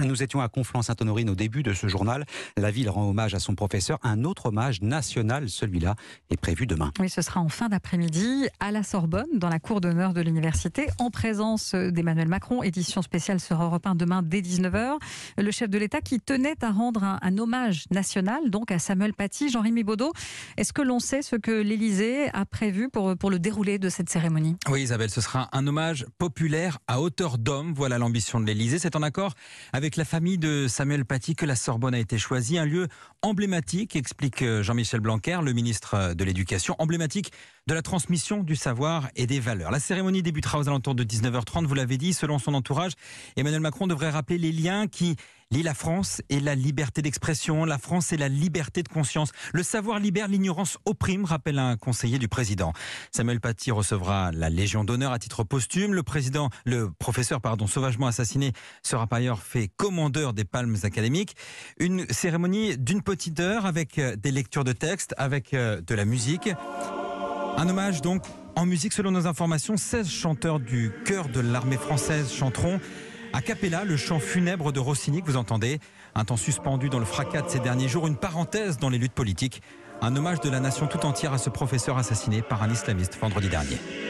Nous étions à Conflans-Sainte-Honorine au début de ce journal. La ville rend hommage à son professeur. Un autre hommage national, celui-là, est prévu demain. Oui, ce sera en fin d'après-midi à la Sorbonne, dans la cour d'honneur de l'université, en présence d'Emmanuel Macron. Édition spéciale sur Europe 1 demain dès 19h. Le chef de l'État qui tenait à rendre un hommage national donc à Samuel Paty. Jean-Rémy Baudot, est-ce que l'on sait ce que l'Élysée a prévu pour le déroulé de cette cérémonie ? Oui Isabelle, ce sera un hommage populaire à hauteur d'homme. Voilà l'ambition de l'Élysée. C'est en accord avec la famille de Samuel Paty que la Sorbonne a été choisie. Un lieu emblématique, explique Jean-Michel Blanquer, le ministre de l'Éducation, emblématique de la transmission du savoir et des valeurs. La cérémonie débutera aux alentours de 19h30, vous l'avez dit. Selon son entourage, Emmanuel Macron devrait rappeler les liens qui lient la France et la liberté d'expression, la France et la liberté de conscience. Le savoir libère, l'ignorance opprime, rappelle un conseiller du président. Samuel Paty recevra la Légion d'honneur à titre posthume. Le professeur sauvagement assassiné sera par ailleurs fait commandeur des palmes académiques. Une cérémonie d'une petite heure avec des lectures de textes, avec de la musique. Un hommage donc en musique. Selon nos informations, 16 chanteurs du chœur de l'armée française chanteront a cappella le chant funèbre de Rossini que vous entendez. Un temps suspendu dans le fracas de ces derniers jours, une parenthèse dans les luttes politiques. Un hommage de la nation tout entière à ce professeur assassiné par un islamiste vendredi dernier.